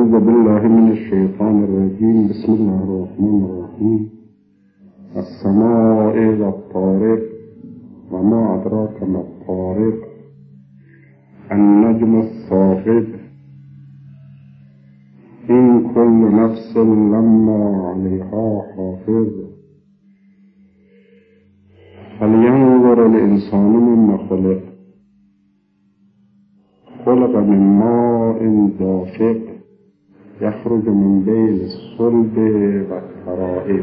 أعوذ بالله من الشيطان الرجيم. بسم الله الرحمن الرحيم. السماء والطارق وما أدراك ما الطارق النجم الثاقب إن كل نفس لما عليها حافظ فلينظر الإنسان مما خلق خلق من ماء دافق يخرج من بين الصلب والترائب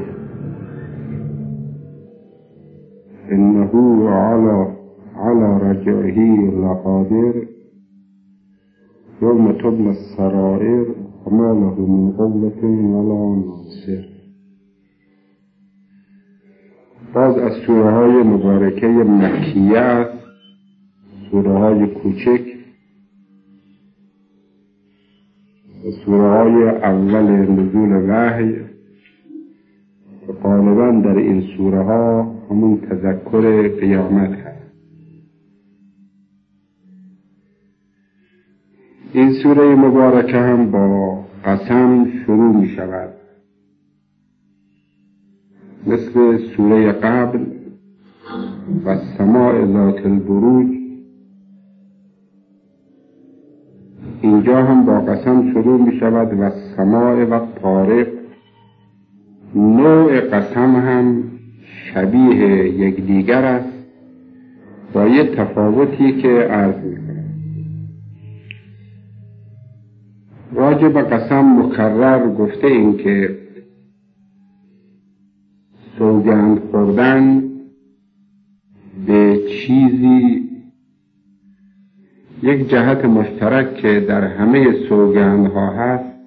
إنه على رجعه لقادر يوم تبلى السرائر وما له من قوة ولا ناصر. باز از سوره های مبارکه مکیه است، سوره های کوچک، سوره های اول نزول وحی. غالبا در این سوره ها همون تذکر قیامت هست. این سوره مبارکه هم با قسم شروع می شود، مثل سوره قبل و السماء ذات البروج. اینجا هم با قسم شروع می شود و السماء و الطارق. نوع قسم هم شبیه یکدیگر است با یه تفاوتی که عرض می کنم. راجع به قسم مکرر گفته این که سوگند خوردن به چیزی یک جهت مشترک که در همه سوگندها هست،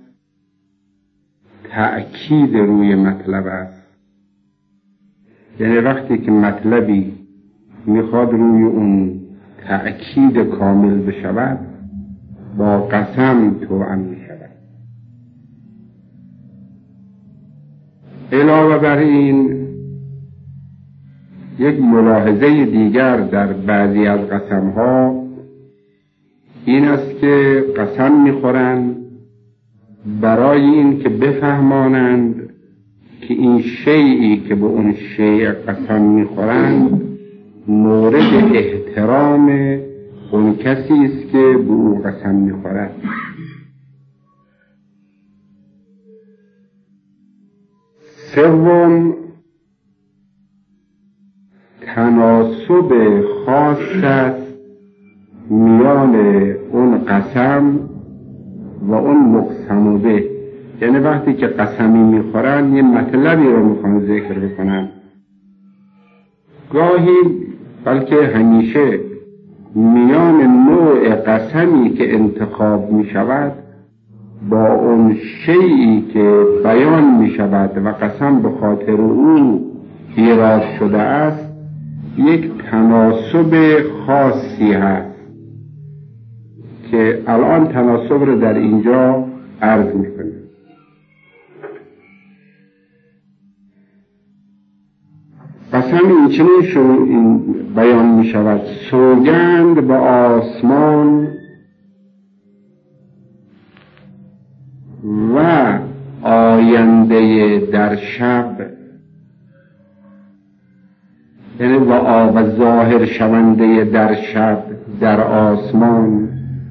تأکید روی مطلب است. یعنی وقتی که مطلبی میخواد روی اون تأکید کامل بشود، با قسم توأم میشود. علاوه بر این، یک ملاحظه دیگر در بعضی از قسمها این است که قسم میخورند برای این که بفهمانند که این شیئی که به اون شیء قسم میخورند مورد احترام اون کسی است که به او قسم میخورد. سوم، تناسب خاص است میان اون قسم و اون مقسم به. یعنی وقتی که قسمی میخورن یه مطلبی رو میخوان ذکر بکنن، گاهی بلکه همیشه میان نوع قسمی که انتخاب میشود با اون شیئی که بیان میشود و قسم به خاطر او ایراد شده است یک تناسب خاصی هست که الان تناسب رو در اینجا عرض میکنه. قسم این چنین بیان میشود: سوگند به آسمان و آینده در شب، یعنی و آب ظاهر شونده در شب در آسمان.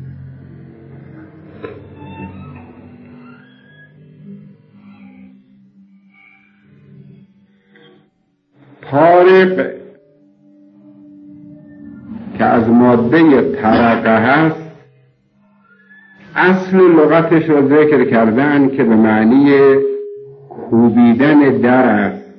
طارق که از ماده طرقه هست، اصل لغتش رو ذکر کردن که به معنی کوبیدن در است.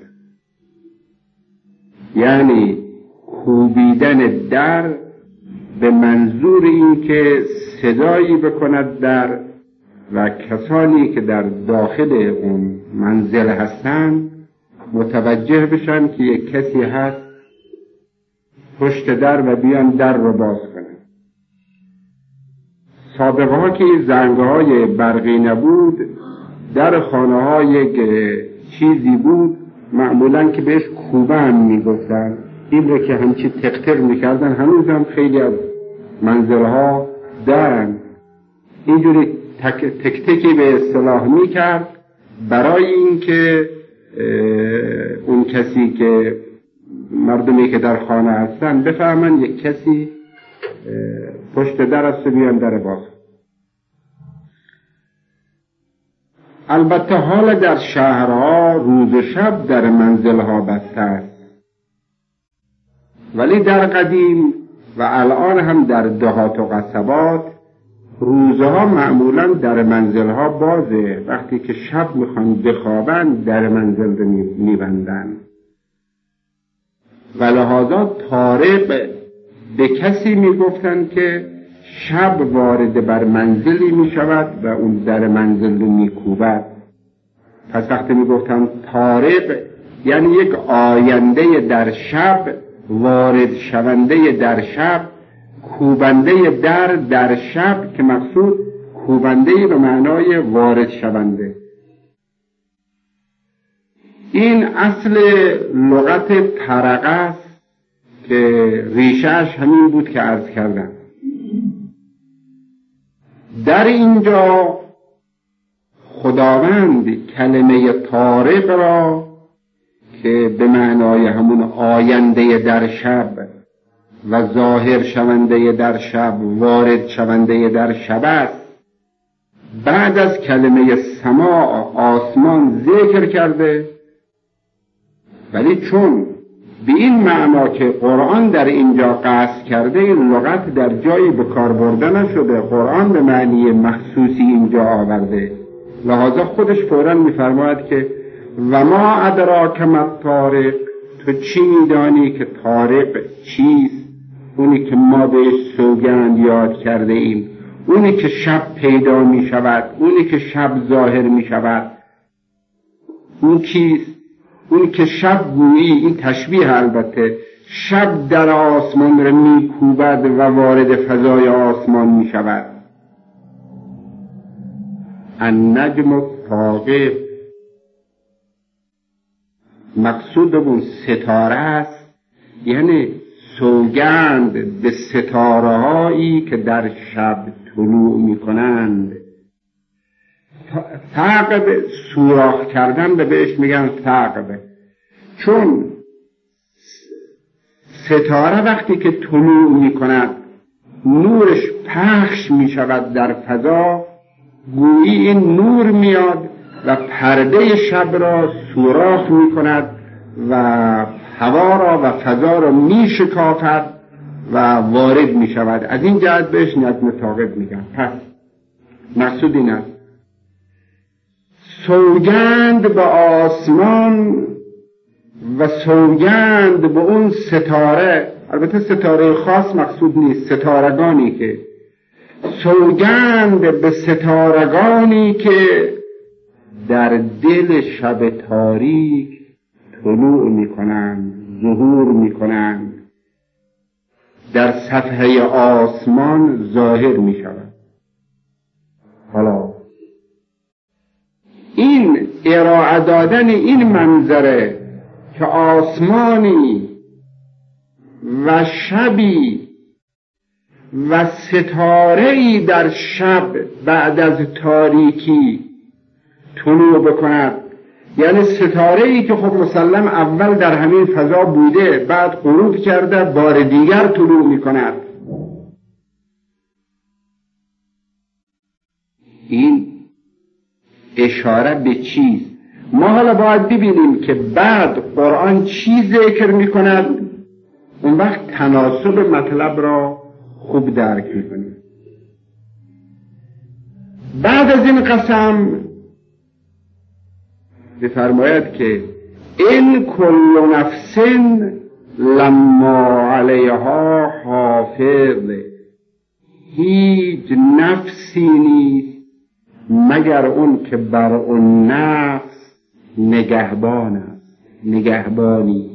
یعنی کوبیدن در به منظور این که صدایی بکند در و کسانی که در داخل اون منزل هستند متوجه بشن که یک کسی هست پشت در و بیان در رو باز کنن. سابقه ها که زنگه های برقی نبود، در خانه ها یک چیزی بود معمولا که بهش کوبه هم میگفتن. این رو که همچی تقتر میکردن، هنوز هم خیلی از منزل ها دارن اینجوری تک تکی به اصطلاح میکرد برای اینکه اون کسی که مردمی که در خانه هستن بفهمن یک کسی پشت در است و بیان در باز. البته حال در شهرها روز و شب در منزلها بسته است، ولی در قدیم و الان هم در دهات و قصبات روزها معمولا در منزلها بازه. وقتی که شب میخوان بخوابن در منزل رو میبندن و لحاظا طارق به کسی میگفتن که شب وارد بر منزلی میشود و اون در منزل رو میکوبد. پس وقتی میگفتن طارق یعنی یک آینده در شب، وارد شونده در شب، کوبنده در شب، که مقصود کوبنده به معنای وارد شونده. این اصل لغت طرقه است که ریشهش همین بود که عرض کردم. در اینجا خداوند کلمه طارق را که به معنای همون آینده در شب و ظاهر شونده در شب، وارد شونده در شب است، بعد از کلمه سماع آسمان ذکر کرده. ولی چون به این معنا که قرآن در اینجا قصد کرده، این لغت در جایی به کار برده نشده، قرآن به معنی مخصوصی اینجا آورده، لحاظا خودش فوراً می‌فرماید که و ما ادراک ما طارق، تو چی می‌دانی که طارق چیست؟ اونی که ما بهش سوگند یاد کرده ایم، اونی که شب پیدا می‌شود، اونی که شب ظاهر می‌شود. اون کیست؟ اونی که شب گویی، این تشبیه البته، شب در آسمان را می‌کوبد و وارد فضای آسمان می‌شود. النجم الثاقب، مقصود اون ستاره است، یعنی سوگند به ستاره هایی که در شب طلوع می کنند. ثقب سوراخ کردن به بهش میگن ثقب، چون ستاره وقتی که طلوع می کند نورش پخش می شود در فضا، گویی این نور میاد و پرده شب را سوراخ می کند و هوا را و فضا را می شکافد و وارد می شود. از این جهت بهش نجم ثاقب میگن. پس مقصود این است سوگند به آسمان و سوگند به اون ستاره، البته ستاره خاص مقصود نیست، ستارگانی که سوگند به ستارگانی که در دل شب تاریک طلوع میکنند، ظهور میکنند، در صفحه آسمان ظاهر میشوند. حالا این ارائه دادن این منظره که آسمانی و شبی و ستاره‌ای در شب بعد از تاریکی طلوع بکند، یعنی ستاره‌ای که خب مسلم اول در همین فضا بوده، بعد غروب کرده، بار دیگر طلوع میکند. این اشاره به چیز. ما حالا باید ببینیم که بعد قرآن چی ذکر میکند، اون وقت تناسب مطلب را خوب درک میکنیم. بعد از این قسم بفرماید که این کل نفس لما علیها حافظ، هیچ نفسی نیست مگر اون که بر اون نفس نگهبان است، نگهبانی.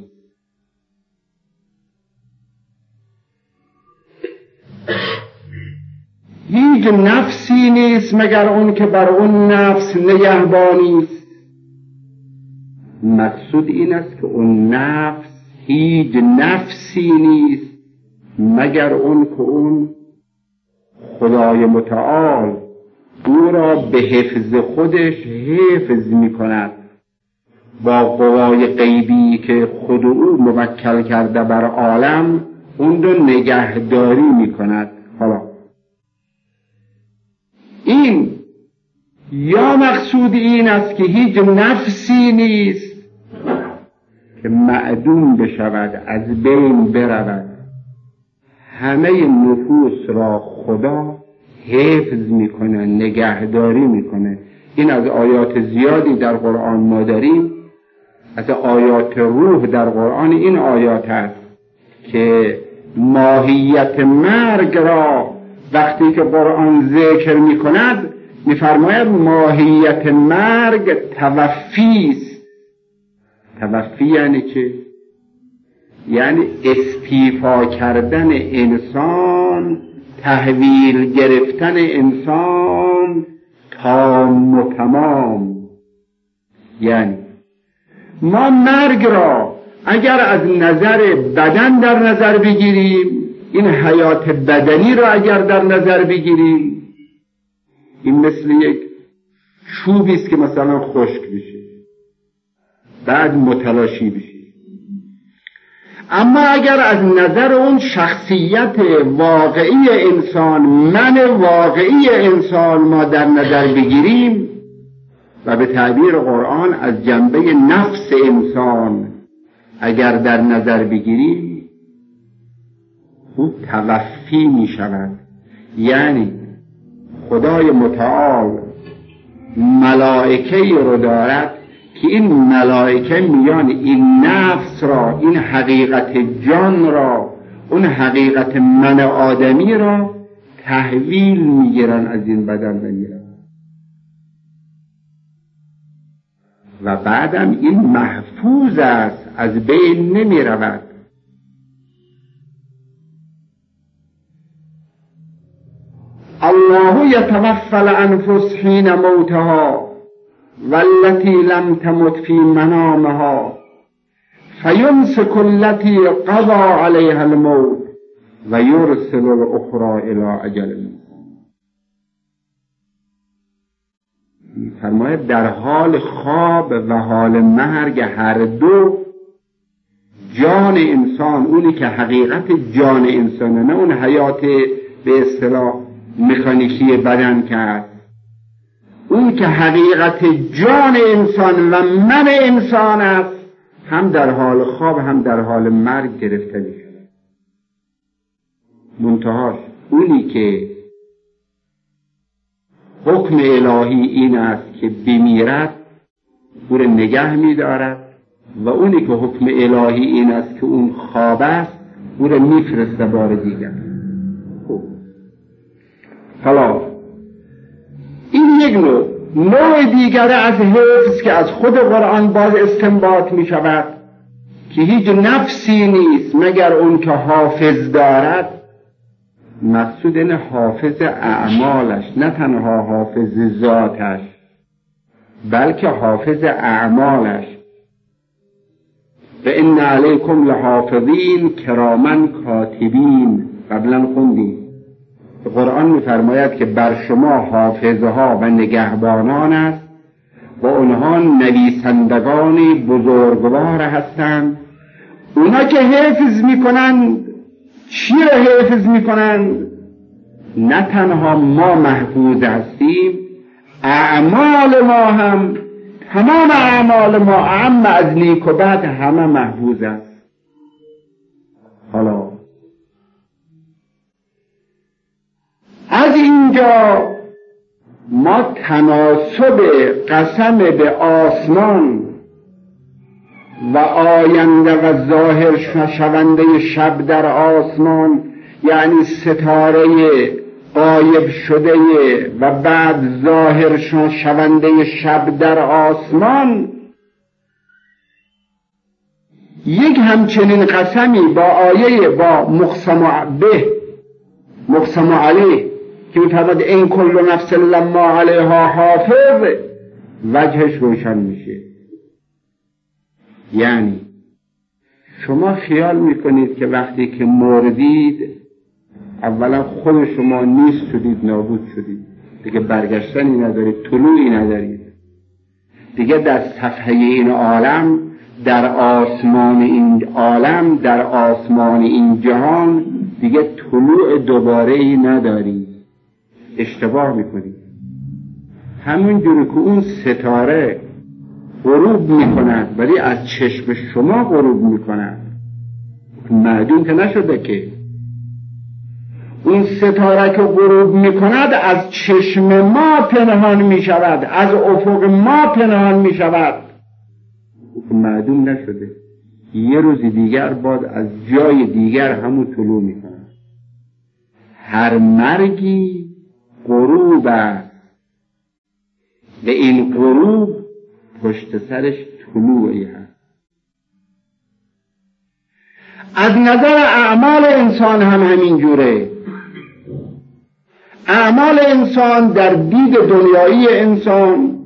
هیچ نفسی نیست مگر اون که بر اون نفس نگهبانی است. مقصود این است که اون نفس، هیچ نفسی نیست مگر اون که اون خدای متعال او را به حفظ خودش حفظ می کند، با قوای غیبی که خود او موکل کرده بر عالم اون رو نگهداری می کند. حالا این یا مقصود این است که هیچ نفسی نیست که معدوم بشود، از بین برود، همه نفوس را خدا حفظ میکنه، نگهداری میکنه. این از آیات زیادی در قرآن ما داریم، از آیات روح در قرآن این آیات است که ماهیت مرگ را وقتی که قرآن ذکر میکند میفرماید ماهیت مرگ توفی است. توفی یعنی چه؟ یعنی استیفا کردن انسان، تحویل گرفتن انسان تام و تمام. یعنی ما مرگ را اگر از نظر بدن در نظر بگیریم، این حیات بدنی را اگر در نظر بگیریم، این مثل یک چوبی است که مثلا خشک بشه بعد متلاشی بشه. اما اگر از نظر اون شخصیت واقعی انسان، من واقعی انسان ما در نظر بگیریم و به تعبیر قرآن از جنبه نفس انسان اگر در نظر بگیریم، او توفی می شود. یعنی خدای متعال ملائکه‌ای رو دارد که این ملائکه میان این نفس را، این حقیقت جان را، اون حقیقت من آدمی را تحویل میگیرن از این بدن بگیرن و بعدم این محفوظ است، از بین نمی رود. الله یتوفی الانفس حین موتها والتي لم تمت في منامها فيمسك التي قضى عليها الموت ويرسل الأخرى إلى أجل. فرماید در حال خواب و حال مرگ هر دو جان انسان، اونی که حقیقت جان انسانه، نه اون حیات به اصطلاح مکانیکی بدن که هست، اون که حقیقت جان انسان و من انسان است، هم در حال خواب هم در حال مرگ گرفته میشه. منتهاش اونی که حکم الهی این است که بمیرد او را نگه می‌دارد و اونی که حکم الهی این است که اون خواب است او را میفرسته بار دیگر. حالا این یک نوع دیگر از حفظ که از خود قرآن باز استنباط می شود که هیچ نفسی نیست مگر اون که حافظ دارد. مقصود این حافظ اعمالش، نه تنها حافظ ذاتش بلکه حافظ اعمالش. و ان علیکم لحافظین کراما کاتبین. قبلا خوندیم قرآن می‌فرماید که بر شما حافظها و نگهبانان است و اونها نویسندگانی بزرگوار هستند. اونا که حفظ میکنند، چی را حفظ میکنند؟ نه تنها ما محفوظ هستیم، اعمال ما هم، تمام اعمال ما اعم از نیک و بد همه محفوظ است. حالا از اینجا ما تناسب قسم به آسمان و آینده و ظاهر شونده شب در آسمان، یعنی ستاره غایب شده و بعد ظاهر شونده شب در آسمان، یک همچنین قسمی با آیه با مقسم علیه که می‌فرماید این کل نفس لما علیها حافظ، وجهش روشن میشه. یعنی شما خیال میکنید که وقتی که مردید اولا خود شما نیست شدید، نابود شدید. دیگه برگشتنی ندارید، طلوعی ندارید دیگه. در صفحه این عالم، در آسمان این عالم، در آسمان این جهان دیگه طلوع دوباره‌ای ندارید. اشتباه میکنید. همون جوری که اون ستاره غروب میکند ولی از چشم شما غروب میکند، معدوم که نشده که. اون ستاره که غروب میکند از چشم ما پنهان میشود، از افق ما پنهان میشود، معدوم نشده. یه روز دیگر بعد از جای دیگر همون طلوع میکند. هر مرگی غروب است، به این غروب پشت سرش طلوعی هست. از نظر اعمال انسان هم همین جوره. اعمال انسان در دید دنیایی انسان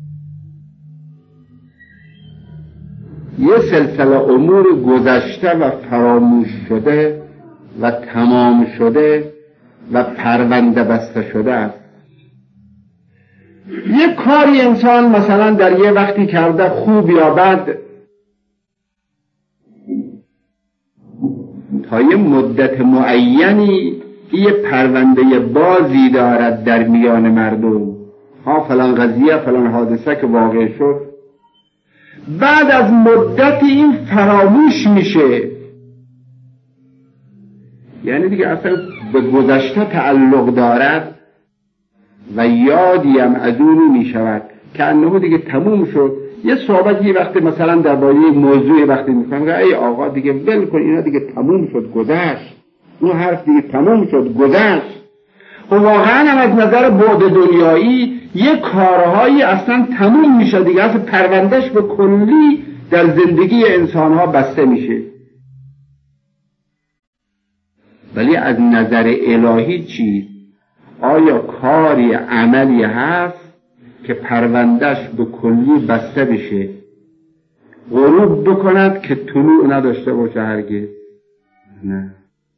یه سلسله امور گذشته و فراموش شده و تمام شده و پرونده بسته شده است. یه کاری انسان مثلا در یه وقتی کرده، خوب یا بد، تا یه مدت معینی یه پرونده بازی دارد در میان مردم. ها فلان قضیه، فلان حادثه که واقع شد، بعد از مدت این فراموش میشه. یعنی دیگه اصلا به گذشته تعلق دارد و یادی هم از اون میشود که انه دیگه تموم شد. یه صحبت یه وقتی مثلا در باره موضوع وقتی میکنم ای آقا دیگه ول کن، اینا دیگه تموم شد گذشت، اون حرف دیگه تموم شد گذشت. و واقعا هم از نظر بعد دنیایی یه کارهایی اصلا تموم میشه دیگه، اصلا پروندهش به کلی در زندگی انسانها بسته میشه. ولی از نظر الهی چی؟ آیا کاری عملی هست که پروندهش به کلی بسته بشه، غروب بکند که طلوع نداشته باشه هرگز؟ نه.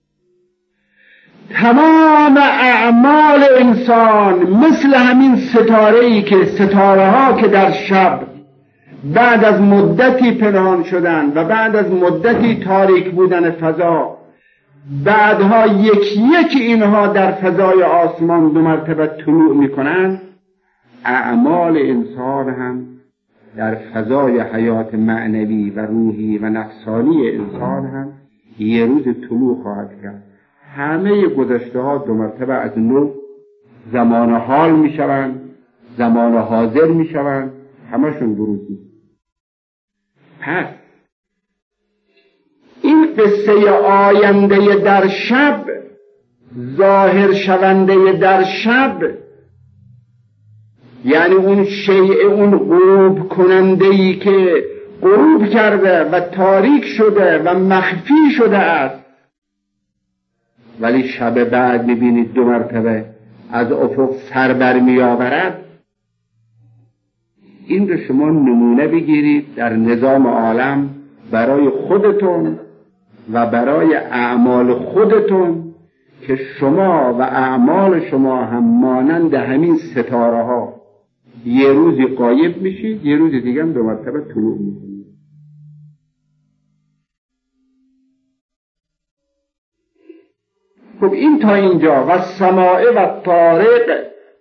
تمام اعمال انسان مثل همین ستاره‌ای که ستاره‌ها که در شب بعد از مدتی پنهان شدن و بعد از مدتی تاریک بودن فضا، بعدها یکی اینها در فضای آسمان 2 مرتبه طلوع میکنن، اعمال انسان هم در فضای حیات معنوی و روحی و نفسانی انسان هم یه روز طلوع خواهد کرد. همه گذشته ها 2 مرتبه از نو زمان حال می شوند، زمان حاضر می شوند، همشون بروزی. پس این قصه آینده در شب، ظاهر شونده در شب، یعنی اون شیء، اون غروب کننده‌ای که غروب کرده و تاریک شده و مخفی شده است، ولی شب بعد میبینید 2 مرتبه از افق سر برمی آورد. این رو شما نمونه بگیرید در نظام عالم برای خودتون و برای اعمال خودتون که شما و اعمال شما هم مانند همین ستاره ها یه روزی غایب میشید، یه روز دیگه هم 2 مرتبه طلوع میکنید. خب این تا اینجا. و السماء و الطارق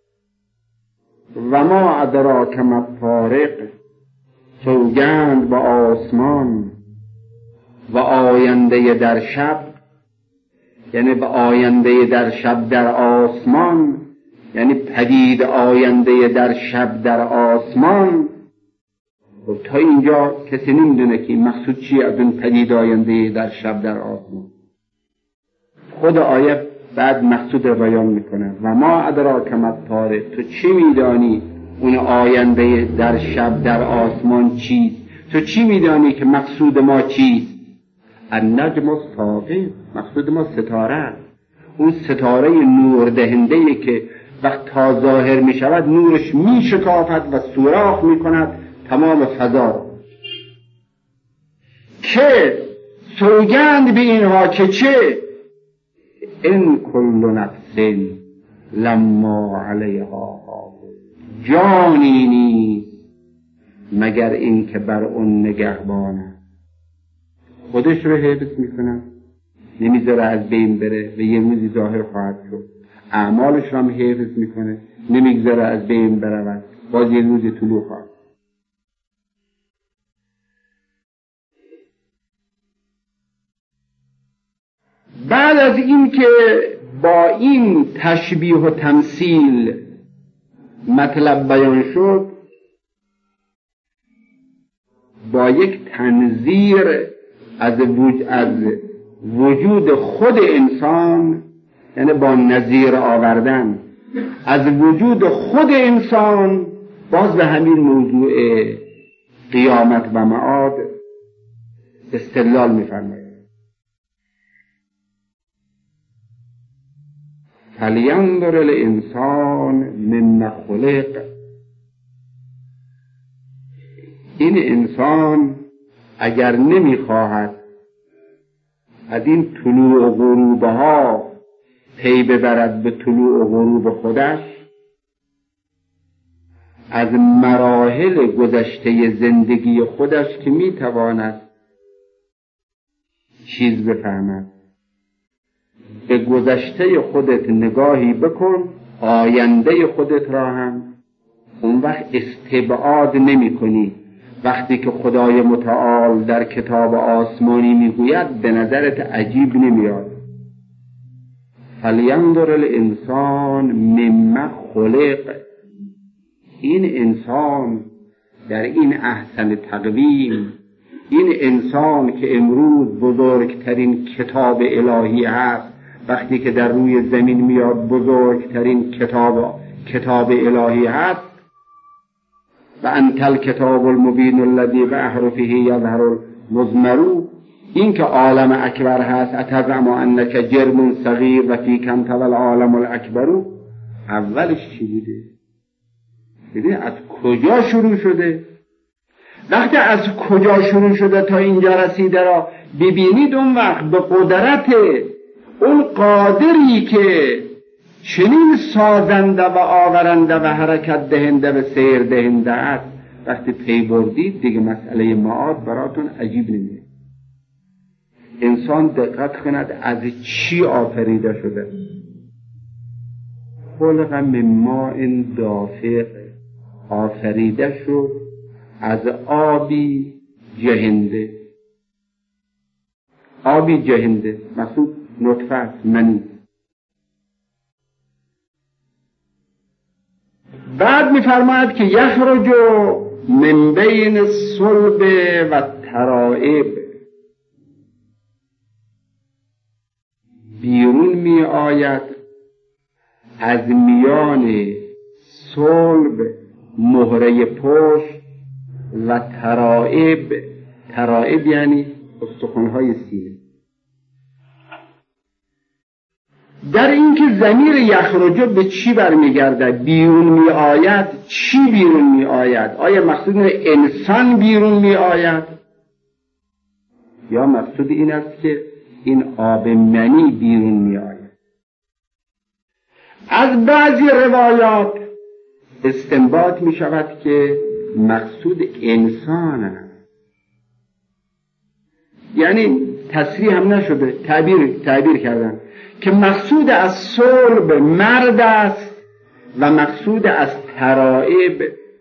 و ما ادراک ما الطارق، سوگند به آسمان و آینده در شب، یعنی به آینده در شب در آسمان، یعنی پدید آینده در شب در آسمان. خب تا اینجا کسی نمیدونه که مقصود چیه از اون پدید آینده در شب در آسمان. خود آیه بعد مقصود رو بیان میکنه. و ما ادراک ما الطارق، تو چی میدانی اون آینده در شب در آسمان چیست؟ تو چی میدانی که مقصود ما چیست؟ النجم الثاقب، مقصود ما ستاره است. اون ستاره نور دهنده که وقت تا ظاهر می شود نورش می شکافد و سوراخ می کند تمام فضا. که سوگند به اینها که چه؟ ان کل نفس لما علیها حافظ، جانی نیست مگر این که بر اون نگهبانه. خودش رو حفظ میکنه، نمیذاره از بین بره و یه روزی ظاهر خواهد شد. اعمالش رو هم حفظ میکنه، نمیگذاره از بین برود، باز یه روزی طلوع خواهد. بعد از این که با این تشبیه و تمثیل مطلب بیان شد، با یک تنظیر از وجود خود انسان، یعنی با نظیر آوردن از وجود خود انسان، باز به همین موضوع قیامت و معاد استدلال می‌فرماید. فلینظر الانسان مما خلق، این انسان اگر نمیخواهد از این طلوع و غروبها پی ببرد به طلوع و غروب خودش، از مراحل گذشته زندگی خودش که میتواند چیز بفهمد، به گذشته خودت نگاهی بکن، آینده خودت را هم. اون وقت استبعاد نمی کنی. وقتی که خدای متعال در کتاب آسمانی میگوید به نظرت عجیب نمیاد. فلینظر الانسان مما خلق، این انسان در این احسن تقویم، این انسان که امروز بزرگترین کتاب الهی هست، وقتی که در روی زمین میاد بزرگترین کتاب الهی هست، و انت الکتاب المبین الذی بأحرفه یظهر المضمر، این که عالم اکبر هست، اتزعم انک جرم صغیر و فیک انت والعالم الاکبر. اولش چی بوده؟ ببین از کجا شروع شده. وقتی از کجا شروع شده تا اینجا رسیده را ببینید، اون وقت به قدرت اون قادری که چنین سازنده و آورنده و حرکت دهنده و سیر دهنده است، وقتی پی بردید دیگه مسئله معاد براتون عجیب نمیاد. انسان دقت کند از چی آفریده شده. خلق من ماء دافق، آفریده شد از آبی جهنده. آبی جهنده مقصود نطفه منی. بعد می‌فرماید که یخرج من بین الصلب و ترائب، بیرون می آید از میان صلب مهره پشت و ترائب. ترائب یعنی استخوان‌های سینه. در این که ضمیر یخرجه به چی برمیگرده؟ بیرون می آید. چی بیرون می آید؟ آیا مقصود انسان بیرون می آید یا مقصود این است که این آب منی بیرون می آید؟ از بعضی روایات استنباط می شود که مقصود انسان است. یعنی تصریح هم نشده، تعبیر کردن که مقصود از صلب مرد است و مقصود از ترائب،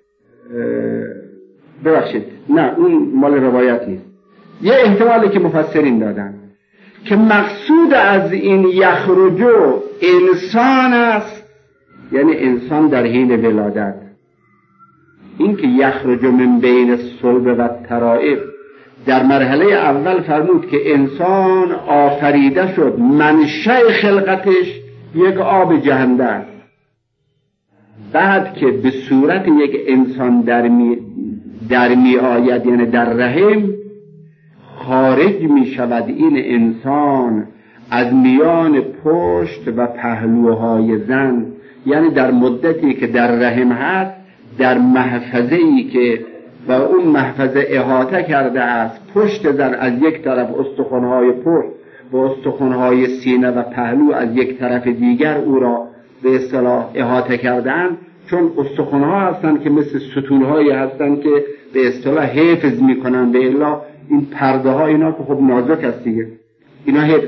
ببخشید نه اون مال روایت نیست، یه احتمالی که مفسرین دادن که مقصود از این یخرجو انسان است، یعنی انسان در حین ولادت. این که یخرجو من بین الصلب و ترائب، در مرحله اول فرمود که انسان آفریده شد، منشأ خلقتش یک آب جهنده است. بعد که به صورت یک انسان در می آید، یعنی در رحم خارج می شود این انسان از میان پشت و پهلوهای زن، یعنی در مدتی که در رحم هست، در محفظه‌ای که و اون محفظه احاطه کرده است پشت زن، از یک طرف استخوان‌های پشت و استخوان‌های سینه و پهلو از یک طرف دیگر او را به اصطلاح احاطه کردن، چون استخوان‌ها هستن که مثل ستون‌هایی هستن که به اصطلاح حفظ میکنن، به الا این پرده ها اینا که خب نازک است دیگه، اینا حفظ.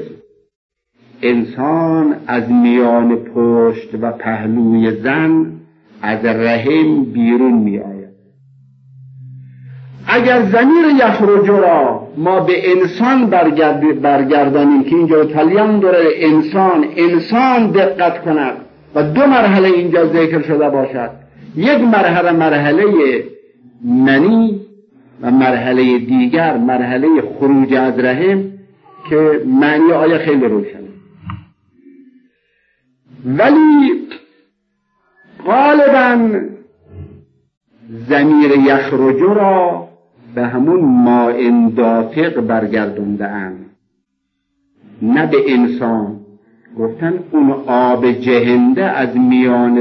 انسان از میان پشت و پهلوی زن از رحم بیرون می آید. اگر ضمیر یخرج را ما به انسان برگردانیم که اینجا فلیندر انسان دقت کند و دو مرحله اینجا ذکر شده باشد، یک مرحله منی و مرحله دیگر مرحله خروج از رحم که معنی آیه خیلی روشنه. ولی غالبا ضمیر یخرج را به همون ماء دافق برگردونده اند، نه به انسان. گفتن اون آب جهنده از میان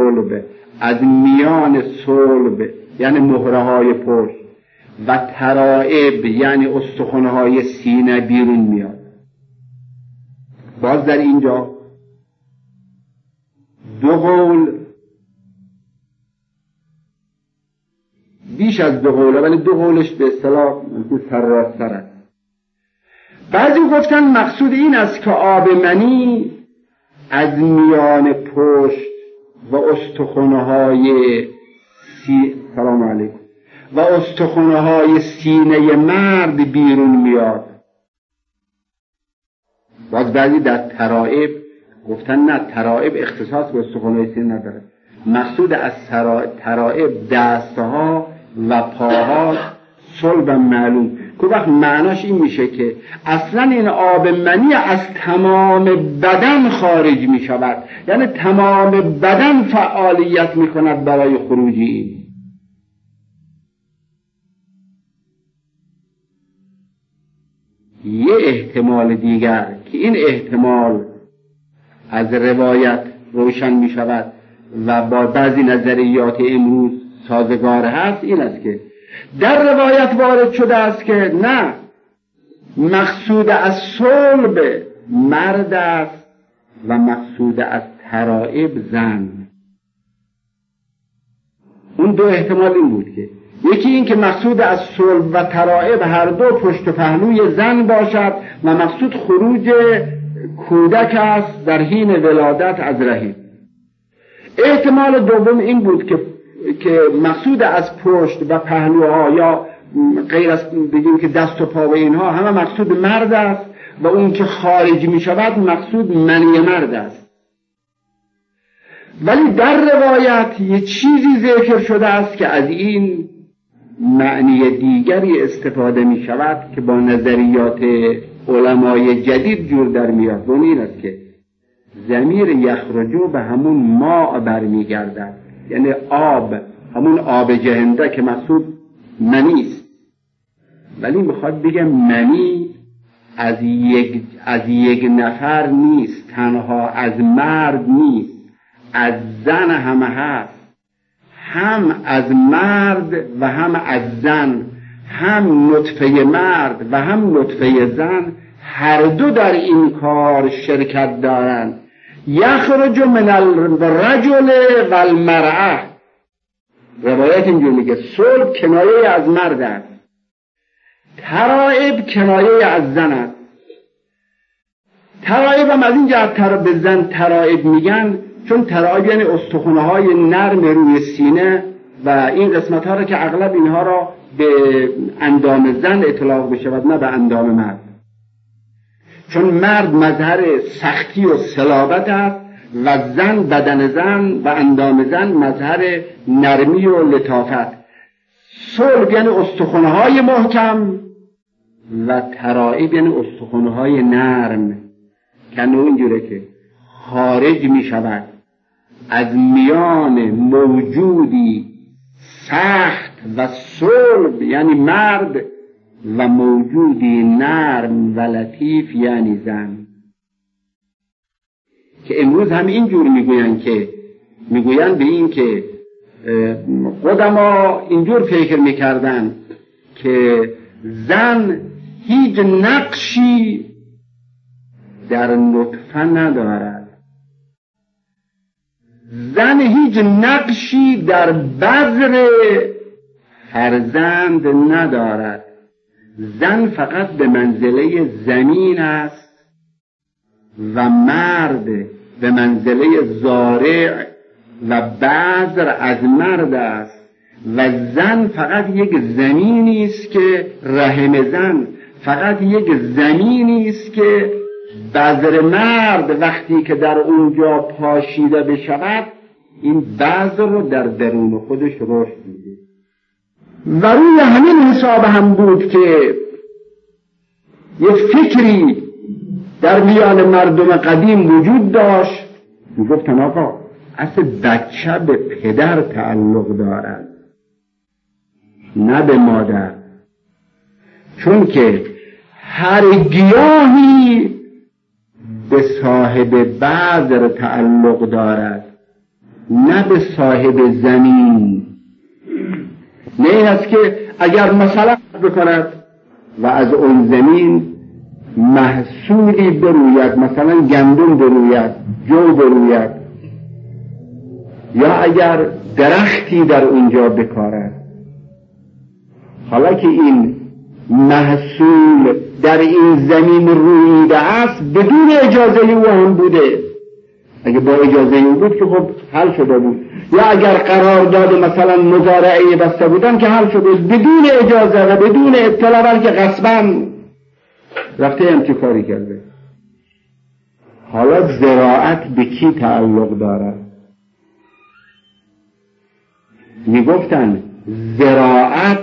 صلب یعنی مهره های پشت و ترائب یعنی استخوانه های سینه بیرون میاد. باز در اینجا دو قول، بیش از دو قوله، ولی دو قولش به اصطلاح سرراست‌تر است. بعضی گفتن مقصود این است که آب منی از میان پشت و استخوان‌های سلام علیکم و استخوان‌های سینه مرد بیرون میاد. باز بعضی در ترائب گفتن نه، ترائب اختصاص به استخوان‌های سینه نداره، مقصود از ترائب دستها و پاها صلب معلوم، که وقت معناش این میشه که اصلا این آب منی از تمام بدن خارج می شود، یعنی تمام بدن فعالیت می کند برای خروج این. یه احتمال دیگر که این احتمال از روایت روشن می شود و با بعضی نظریات امروز سازگار هست، این است که در روایت وارد شده است که نه، مقصود از صلب مرد است و مقصود از ترائب زن. اون دو احتمال این بود که یکی این که مقصود از صلب و ترائب هر دو پشت و پهلوی زن باشد و مقصود خروج کودک است در حین ولادت از رحم. احتمال دوم این بود که مقصود از پشت و پهلوها یا غیر از بگیم که دست و پا و اینها همه مقصود مرد است و اون که خارج می شود مقصود منی مرد است. ولی در روایت یه چیزی ذکر شده است که از این معنی دیگری استفاده می شود که با نظریات علمای جدید جور در میاد. و این است که ضمیر یخرجو به همون ماء برمی گردد، یعنی آب، همون آب جهنده که مقصود منی است. ولی میخواد بگه منی از یک نفر نیست، تنها از مرد نیست، از زن هم هست، هم از مرد و هم از زن، هم نطفه مرد و هم نطفه زن، هر دو در این کار شرکت دارند. یخرج من الرجل و المرأة، روایت اینجور میگه صلب کنایه از مرد است، ترائب کنایه از زن است. ترائب هم از این جهت به زن ترائب میگن چون ترائب یعنی استخوانه های نرم روی سینه و این قسمت ها را که اغلب اینها را به اندام زن اطلاق بشود نه به اندام مرد، چون مرد مظهر سختی و صلابت است و زن، بدن زن و اندام زن مظهر نرمی و لطافت. صلب یعنی استخوانه های محکم و ترائب یعنی استخوانه های نرم که اینجوره که خارج می شود از میان موجودی سخت و صلب یعنی مرد و موجودی نرم و لطیف یعنی زن. که امروز هم اینجور میگوین به این که قدما اینجور فکر میکردن که زن هیچ نقشی در نطفه ندارد زن هیچ نقشی در بذر فرزند ندارد. زن فقط به منزله زمین است و مرد به منزله زارع و بذر از مرد است و زن فقط یک زمینی است که رحم زن فقط یک زمینی است که بذر مرد وقتی که در اونجا پاشیده بشود این بذر رو در درون خودش رشد میده. و روی همین حساب هم بود که یک فکری در میان مردم قدیم وجود داشت، میگفتن آقا اصل بچه به پدر تعلق دارد نه به مادر، چون که هر گیاهی به صاحب بذر تعلق دارد نه به صاحب زمین. نه این است که اگر مثلا بکند و از اون زمین محصولی بروید، مثلا گندم بروید، جو بروید، یا اگر درختی در اونجا بکارد، حالا که این محصول در این زمین رویده است بدون اجازه او هم بوده، اگه با اجازه او بود که خب حل شده بود، یا اگر قرار داده مثلا مزارعه بسته بودن که حل شده، بدون اجازه و بدون اطلاع بلکه غصباً رفته امتکاری کرده. حالا زراعت به کی تعلق دارد؟ میگفتن زراعت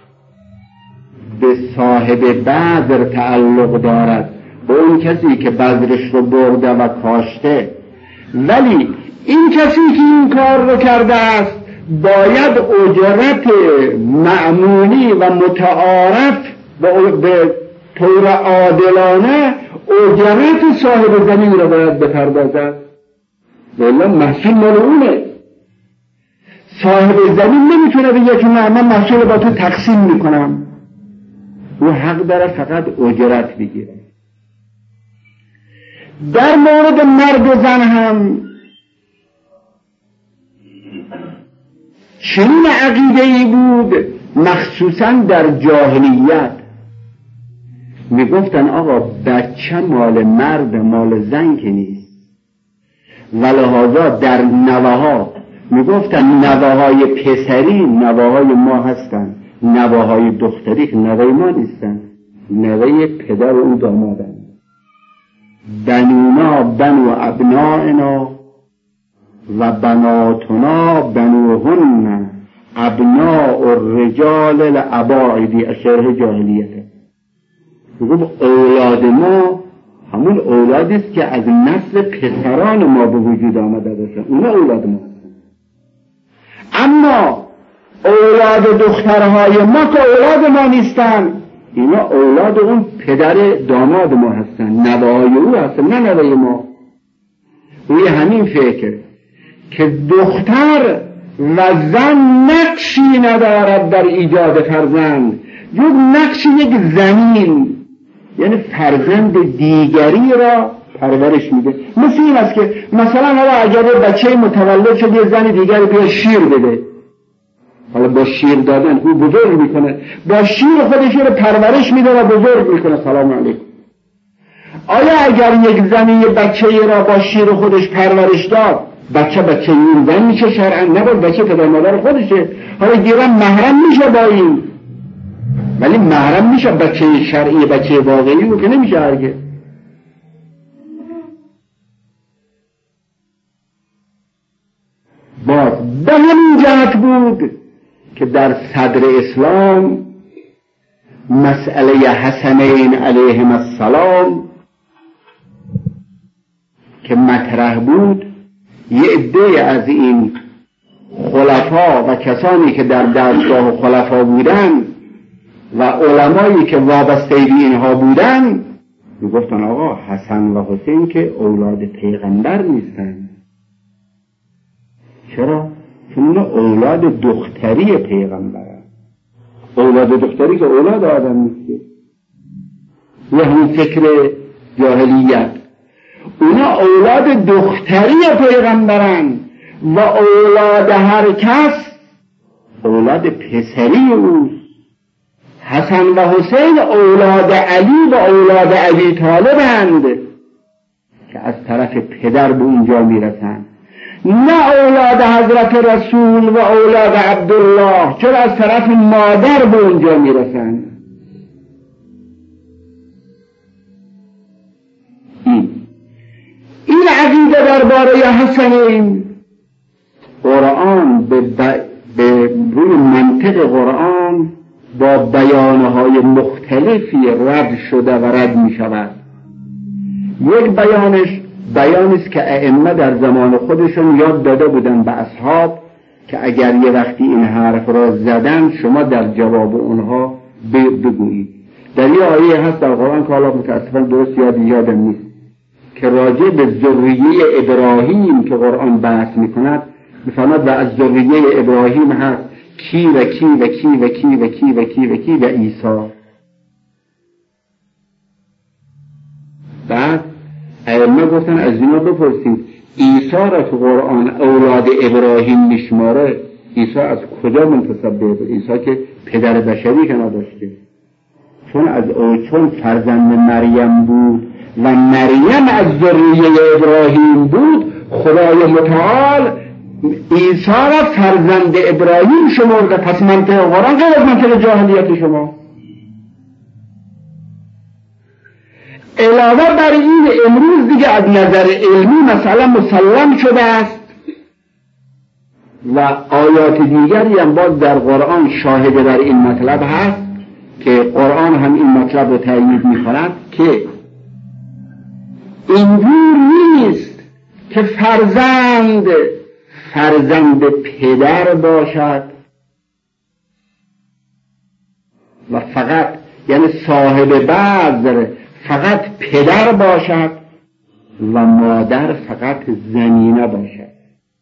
به صاحب بذر تعلق دارد، به اون کسی که بذرش رو برده و کاشته، ولی این کسی که این کار رو کرده است باید اجرت معمولی و متعارف به طور عادلانه اجرت صاحب زمین رو باید بپردازد، ولی محصول مال اونه. صاحب زمین نمیتونه بگه که من محصول با تو تقسیم میکنم، او حق داره فقط اجرت بگیره. در مورد مرد و زن هم چنین عقیده‌ای بود، مخصوصا در جاهلیت. میگفتن آقا بچه مال مرد مال زن که نیست، ولهذا در نوه‌ها میگفتن نوه‌های پسری نوه‌های ما هستن، نوه‌های دختری که نوه ما نیستن، نوه پدر و دامادن. بنونا بنو ابنائنا و بناتنا بنوهن ابناء الرجال الاباعدی، شرح جاهلیته. میگم اولاد ما همون اولادی است که از نسل پسران ما به وجود آمده باشن، اونا اولاد ما هستن. اما اولاد دخترهای ما که اولاد ما نیستن، اینا اولاد اون پدر داماد ما هستن، نوه‌های او هستن، نه نوه ما. روی همین فکر که دختر و زن نقشی ندارد در ایجاد فرزند، یک نقش یک زمین، یعنی فرزند دیگری را پرورش میده. مثل این است که مثلا اگر بچه متولد شد یه زن دیگری بیا شیر بده، حالا با شیر دادن او بزرگ میکنه، با شیر خودش رو پرورش میده و بزرگ میکنه. سلام علیکم. آیا اگر یک زن یه بچه را با شیر خودش پرورش داد، بچه این زن میشه شرعا؟ نباید بچه پدر مادر خودشه. حالا گیرم محرم میشه با این، ولی محرم میشه بچه شرعی بچه واقعی رو که نمیشه هرگز. باز به همین جهت بود که در صدر اسلام مسئله حسنین علیهم السلام که مطرح بود، یه عده از این خلفا و کسانی که در دستگاه خلفا بودن و علمایی که وابسته به اینها بودن میگفتن آقا حسن و حسین که اولاد پیغمبر نیستن. چرا؟ چون اونا اولاد دختری پیغمبرن. اولاد دختری که اولاد آدم نیست، یه همون فکر جاهلیت. اونا اولاد دختری پیغمبرن و اولاد هر کس اولاد پسری اوست. حسن و حسین اولاد علی و اولاد ابی طالبند که از طرف پدر به اونجا میرسند، نه اولاد حضرت رسول و اولاد عبدالله چرا از طرف مادر به اونجا میرسند. این عقیده درباره حسنین قرآن به روی منطق قرآن با بیانهای مختلفی رد شده و رد می شود. یک بیانی است که ائمه در زمان خودشون یاد داده بودن به اصحاب که اگر یه وقتی این حرف را زدن شما در جواب اونها بگویید. در یه آیه هست در قرآن که حالا متاسفاً درست یادم نیست که راجع به ذریه ابراهیم که قرآن بحث میکند میفرماد و از ذریه ابراهیم هست کی و کی و کی و کی و کی و کی و کی و عیسی. بعد ائمه گفتن از اینا بپرسید عیسی را تو قرآن اولاد ابراهیم میشماره، عیسی از کجا منتسب به عیسی که پدر بشری که نداشته؟ چون فرزند مریم بود و مریم از ذریه ابراهیم بود، خدای متعال عیسی را فرزند ابراهیم شمرده. پس منطق قرآن غیر از منطق جاهلیت شما. علاوه بر این امروز دیگه از نظر علمی مثلا مسلم شده است و آیات دیگری هم باز در قرآن شاهد بر این مطلب هست که قرآن هم این مطلب رو تأیید می‌کند که اینجور نیست که فرزند پدر باشد و فقط یعنی صاحب بذر فقط پدر باشد و مادر فقط زنینه باشد،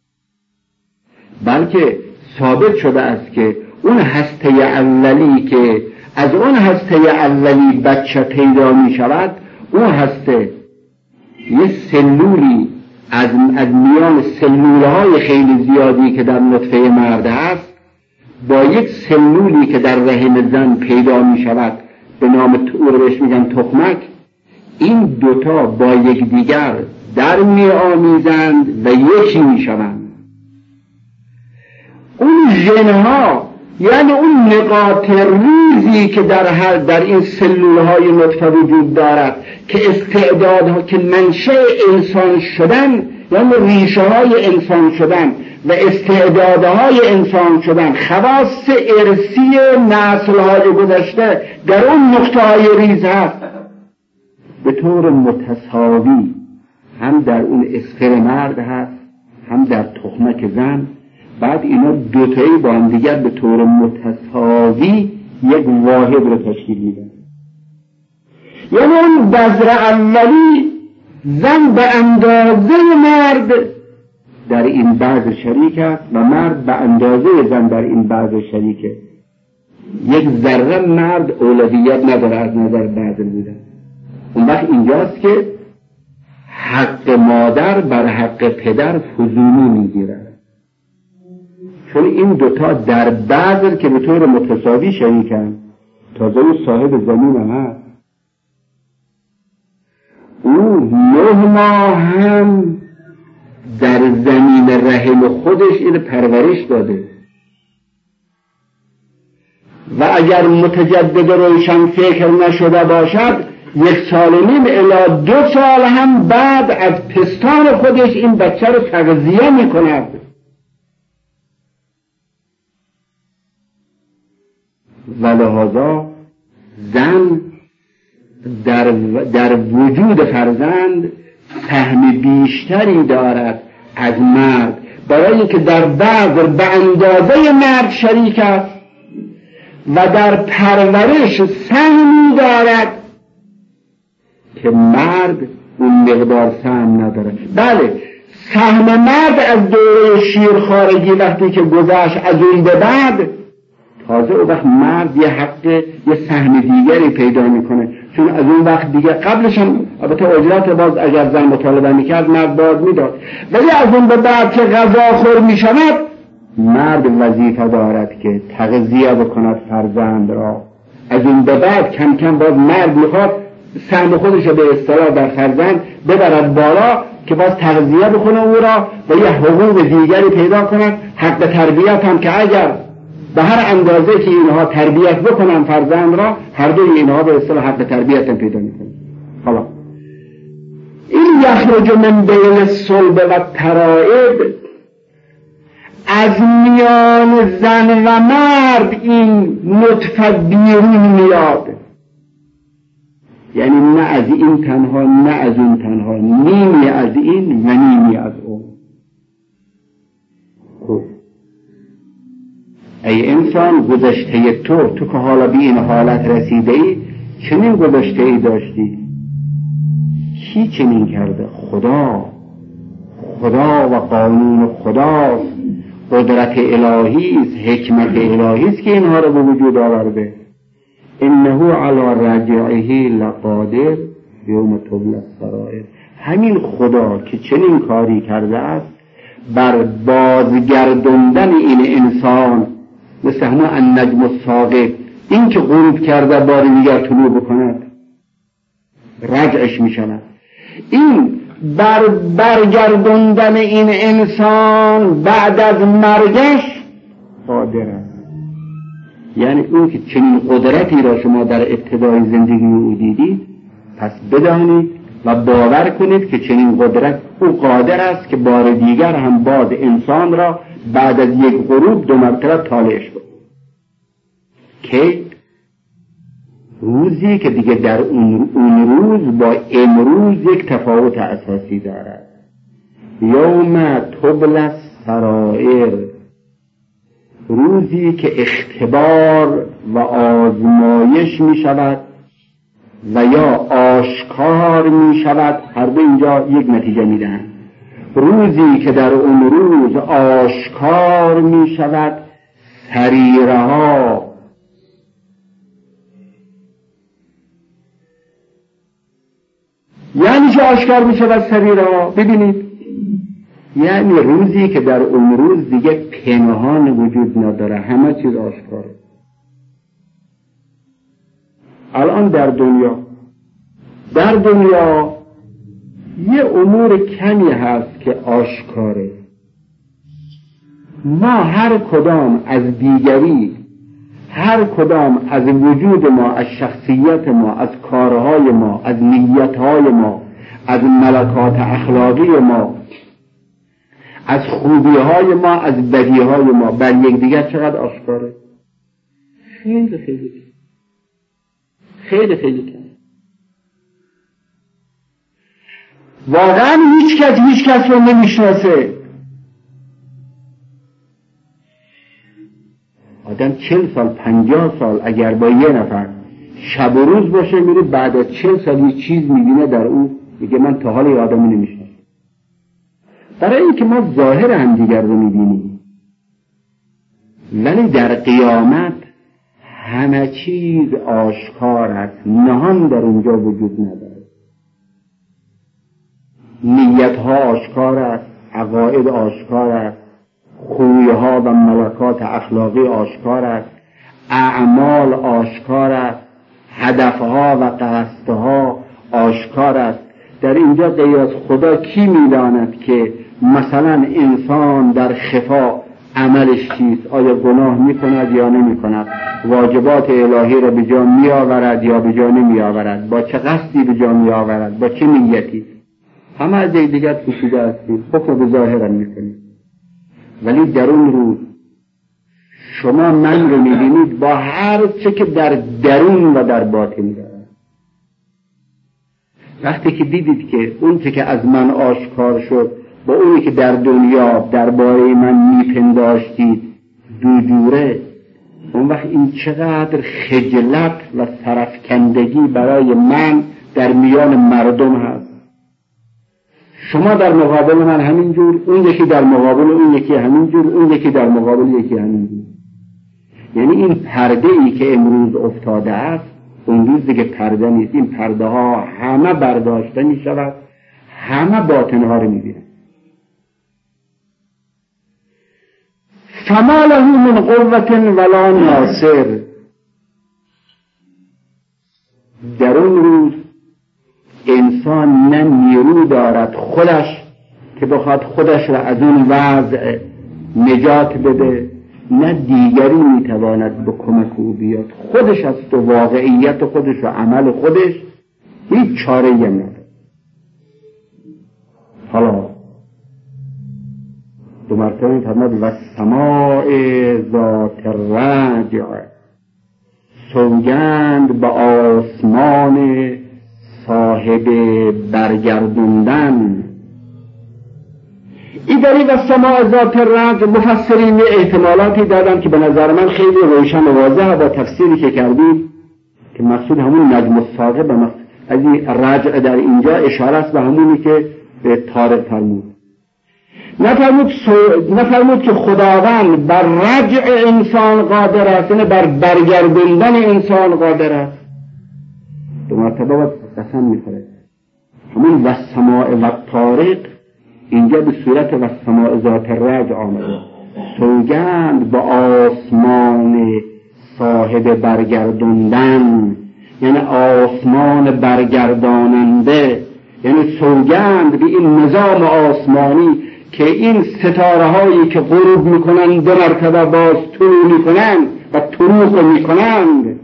بلکه ثابت شده است که اون هسته اولی که از اون هسته اولی بچه پیدا می شود، اون هسته یه سلولی از میان سلولهای خیلی زیادی که در نطفه مرد هست با یک سلولی که در رحم زن پیدا می شود به نام بهش میگن تخمک، این دوتا با یکدیگر در می آمیزند و یکی می شوند. اون ژنها یعنی اون نقاط ریزی که در این سلولهای نطفه وجود دارد که استعدادها که منشأ انسان شدن یعنی ریشه های انسان شدن و استعدادهای انسان شدن، خواص ارثی نسل‌های گذشته در اون نقطه‌های ریز هست به طور متساوی هم در اون اسفر مرد هست هم در تخمک زن. بعد اینا دوتایی با هم دیگر به طور متساوی یک واحد رو تشکیل میدن. یعنی اون بذر اولی زن به اندازه مرد در این بذر شریک است و مرد به اندازه زن در این بذر شریکه. یک ذره مرد اولویت نداره از نظر بذر بودن. اون وقت اینجاست که حق مادر بر حق پدر فزونی میگیرد، چون این دوتا در بذر که به طور متساوی شریکن. تازه اون صاحب زمین هست، او 9 ماه هم در زمین رحم خودش این پرورش داده و اگر متجدد روشن فکر نشده باشد 1.5 سال الی 2 سال هم بعد از پستان خودش این بچه رو تغذیه میکند. و لحاظا زن در وجود فرزند سهم بیشتری دارد از مرد، برای اینکه در بذر به اندازه مرد شریک است و در پرورش سهمی دارد که مرد اون مقدار سهم نداره. بله سهم مرد از دوره شیرخوارگی وقتی که گذشت از اون به بعد تازه او وقت مرد یه حق یه سهم دیگری پیدا میکنه، چون از اون وقت دیگه قبلش هم البته اجرت باز اگر زن مطالبه میکرد مرد باز میداد، ولی از اون به بعد که غذاخور میشود مرد وظیفه دارد که تغذیه بکند فرزند را. از اون به بعد کم کم باز مرد میخواد سهم خودش به اصطلاح در فرزند ببرد بالا که باز تغذیه بکنه او را و یه حقوق دیگری پیدا کند. حق تربیت هم که اگر به هر اندازه که اینها تربیت بکنن فرزند را، هر دوی اینها به اصطلاح حق تربیت هم پیدا میکنن. حالا این یخرج من بین الصلب و ترائب، از میان زن و مرد این نطفه بیرون میاد، یعنی نه از این تنها نه از اون تنها، نیمی از این و نیمی از اون. خب ای انسان گذشته تو که حالا به این حالت رسیده ای، چنین گذشته ای داشتی؟ کی چنین کرده؟ خدا و قانون خداست، قدرت الهی است، حکمت الهی است که اینها رو به وجود آورده. انه علی رجعه لقادر یوم تبلی السرائر. همین خدا که چنین کاری کرده است بر بازگردوندن این انسان، مثل همون النجم الثاقب، این که غروب کرده بار دیگر طلوع بکند رجعش میشود، این بر برگردوندن این انسان بعد از مرگش قادر است. یعنی اون که چنین قدرتی را شما در ابتدای زندگی او دیدید، پس بدانید و باور کنید که چنین قدرت او قادر است که بار دیگر هم باز انسان را بعد از یک غروب دو مرتبه طالعش کنید. که روزی که دیگه در اون روز با امروز یک تفاوت اساسی دارد. یوم تبلی السرائر، روزی که اختبار و آزمایش می شود و یا آشکار می شود، هر دو اینجا یک نتیجه می دهند. روزی که در اون روز آشکار می شود سریره ها، یعنی چه آشکار می شود سریره ها؟ ببینید، یعنی روزی که در اون روز دیگه پنهان وجود نداره، همه چیز آشکاره. الان در دنیا یه امور کمی هست که آشکاره. ما هر کدام از دیگری، هر کدام از وجود ما، از شخصیت ما، از کارهای ما، از نیتهای ما، از ملکات اخلاقی ما، از خوبیهای ما، از بدیهای ما بر یک دیگر چقدر آشکاره؟ خیلی خیلی خیلی خیلی کم. واقعا هیچ کس رو نمیشناسه. آدم 40 سال 50 سال اگر با یه نفر شب و روز باشه، میره بعد از 40 سال یه چیز میبینه در اون، میگه من تا حالا یه آدمی نمیشناسم. برای اینکه ما ظاهر هم دیگر رو میبینیم، ولی در قیامت همه چیز آشکار است، نهان در اونجا وجود نداره. نیتها آشکار است، عقاید آشکار است، خویها و ملکات اخلاقی آشکار است، اعمال آشکار است، هدفها و قصدها آشکار است. در اینجا غیر از خدا کی میداند که مثلا انسان در خفا عملش چیست؟ آیا گناه میکند یا نمیکند؟ واجبات الهی را به جا میآورد یا به جا نمیآورد؟ با چه قصدی به جا میآورد؟ با چه نیتی؟ همه از دیگر پوشیده هستیم، حکم به ظاهر میکنیم. ولی در اون روز شما من رو میبینید با هر چه که در درون و در باطن دارد. وقتی که دیدید که اون چه که از من آشکار شد با اونی که در دنیا درباره من میپنداشتید دو جوره، اون وقت این چقدر خجلت و سرفکندگی برای من در میان مردم هست. شما در مقابل من همینجور، اون یکی در مقابل اون یکی همینجور، اون یکی در مقابل یکی همینجور. یعنی این پرده ای که امروز افتاده است، اون روز دیگه پرده نیست، این پرده ها همه برداشته می شود، همه باطن ها رو می بینن. فما له من قوة ولا ناصر. در اون روز انسان نه نیرو دارد خودش که بخواد خودش را از اون وضع نجات بده، نه دیگری میتواند به کمک او بیاد. خودش است و واقعیت خودش و عمل خودش، هیچ چاره‌ای نداره. حالا دو مرتبه فرمود و السماء ذات الرجع، سوگند به آسمان صاحب برگردوندن. این داری و السماء ذات الرجع، مفسرین احتمالاتی دادن که به نظر من خیلی روشن و واضحه با تفسیری که کردیم که مقصود همون نجم الثاقب، از این رجع در اینجا اشاره است به همونی که به طارق فرمود. نفرمود که خداوند بر رجع انسان قادر است، یعنی بر برگردوندن انسان قادر است. دو مرتبه باید قسم میخوره. همون والسماء والطارق اینجا به صورت والسماء ذات الرجع آمده. سوگند به آسمان صاحب برگردوندن، یعنی آسمان برگرداننده، یعنی سوگند به این نظام آسمانی که این ستاره هایی که غروب میکنند دو مرتبه باز طلوع میکنند و طروق میکنند.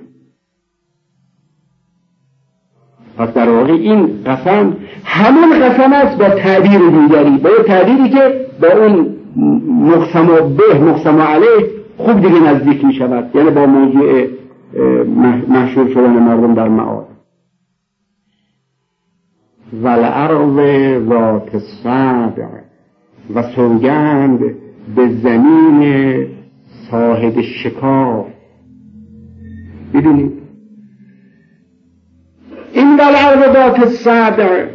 پس در واقع این قسم همون قسم است با تعبیر دیگری، با تعبیری که با اون مقسم علیه خوب دیگه نزدیک می شود، یعنی با موضوع محشور شدن مردم در معاد. والارض ذات الصدع، و سوگند به زمین صاحب شکاف. ببینید این والارض ذات الصدع،